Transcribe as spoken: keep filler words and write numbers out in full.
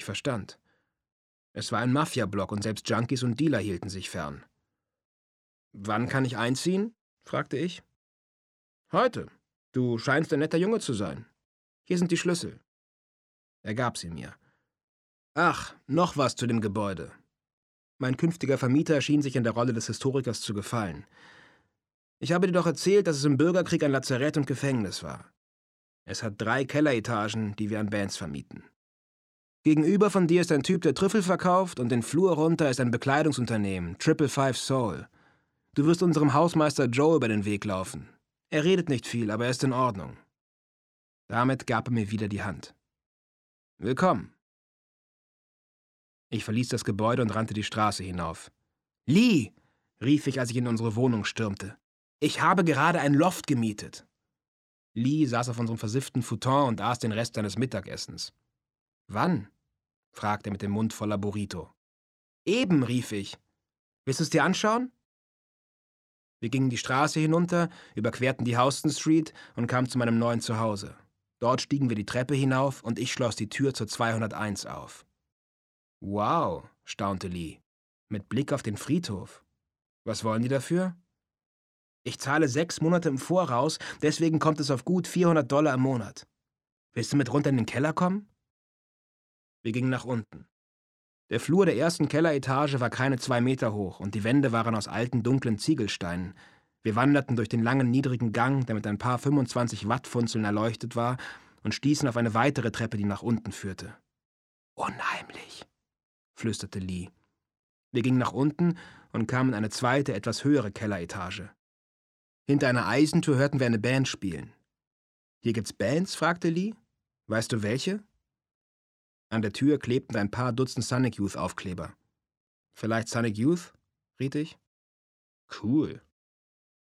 Ich verstand. Es war ein Mafia-Block und selbst Junkies und Dealer hielten sich fern. »Wann kann ich einziehen?« fragte ich. »Heute. Du scheinst ein netter Junge zu sein. Hier sind die Schlüssel.« Er gab sie mir. »Ach, noch was zu dem Gebäude.« Mein künftiger Vermieter schien sich in der Rolle des Historikers zu gefallen. »Ich habe dir doch erzählt, dass es im Bürgerkrieg ein Lazarett und Gefängnis war. Es hat drei Kelleretagen, die wir an Bands vermieten. Gegenüber von dir ist ein Typ, der Trüffel verkauft, und den Flur runter ist ein Bekleidungsunternehmen, Triple Five Soul. Du wirst unserem Hausmeister Joe über den Weg laufen. Er redet nicht viel, aber er ist in Ordnung.« Damit gab er mir wieder die Hand. »Willkommen.« Ich verließ das Gebäude und rannte die Straße hinauf. »Lee«, rief ich, als ich in unsere Wohnung stürmte. »Ich habe gerade ein Loft gemietet.« Lee saß auf unserem versifften Futon und aß den Rest seines Mittagessens. »Wann?« fragte er mit dem Mund voller Burrito. »Eben«, rief ich. »Willst du es dir anschauen?« Wir gingen die Straße hinunter, überquerten die Houston Street und kamen zu meinem neuen Zuhause. Dort stiegen wir die Treppe hinauf und ich schloss die Tür zur zweihunderteins auf. »Wow«, staunte Lee, »mit Blick auf den Friedhof. Was wollen die dafür?« »Ich zahle sechs Monate im Voraus, deswegen kommt es auf gut vierhundert Dollar im Monat. Willst du mit runter in den Keller kommen?« Wir gingen nach unten. Der Flur der ersten Kelleretage war keine zwei Meter hoch und die Wände waren aus alten, dunklen Ziegelsteinen. Wir wanderten durch den langen, niedrigen Gang, der mit ein paar fünfundzwanzig Watt Funzeln erleuchtet war, und stießen auf eine weitere Treppe, die nach unten führte. »Unheimlich«, flüsterte Lee. Wir gingen nach unten und kamen in eine zweite, etwas höhere Kelleretage. Hinter einer Eisentür hörten wir eine Band spielen. »Hier gibt's Bands?« fragte Lee. »Weißt du welche?« An der Tür klebten ein paar Dutzend Sonic Youth Aufkleber. »Vielleicht Sonic Youth?« riet ich. »Cool«,